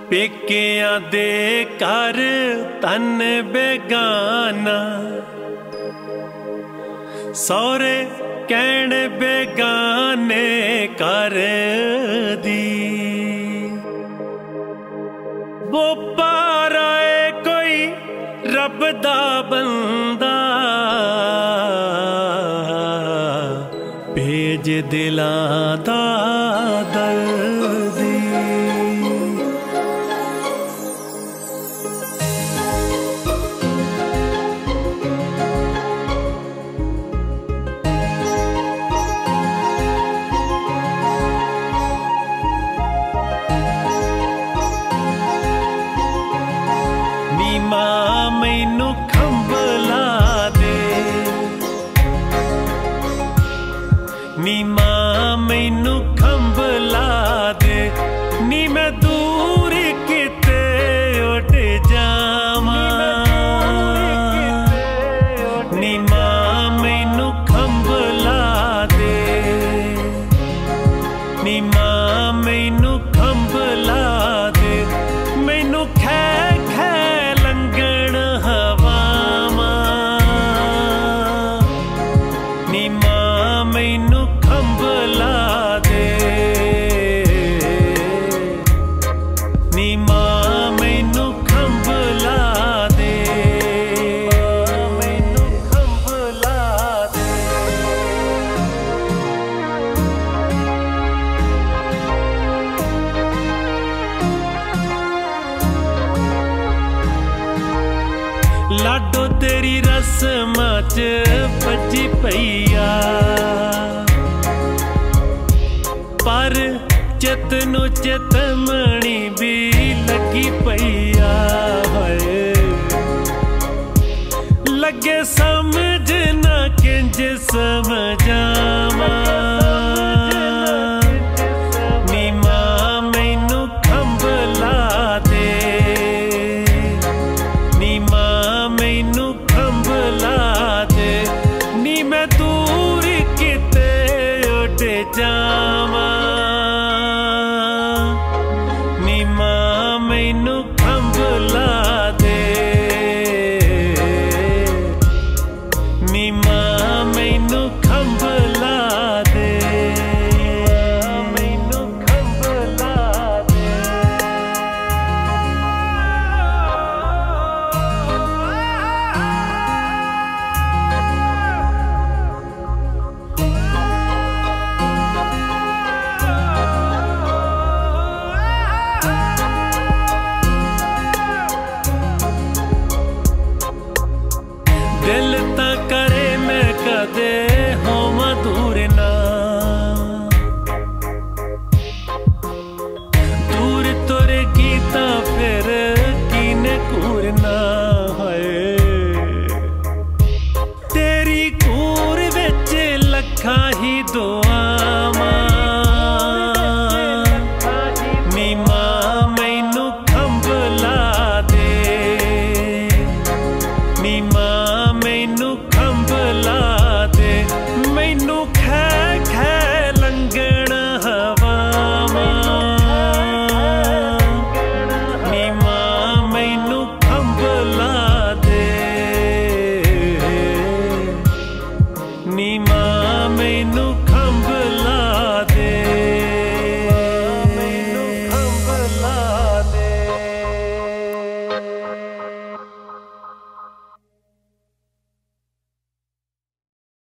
पेकियां दे घर तन बेगाना, सौरे कहण बेगाने कर दी। वो पार आए कोई रब दा बंदा, भेज दिलां दा दर्दी। मां मैनू खंभला दे, नी मां मैनू खंभला दे, नी मैं दूर किते उठ जावां। नी मां मैनू खंभला दे, नी मां मैनू खंभला दे, मैनू खै खै लंघण हवावां। नी मां मैनू खंभला दे, नी मां मैनू खंभला दे, मैनू खंभला दे। लाडो तेरी रस्मां च भज्जी पईया, पर चित नू चितमणी भी लगी पईया। लगे समझ ना किंज समझावां। नी मां मैनू खंभला दे, नी मां मैनू खंभला दे, नी मैं दूर किते उठ जा।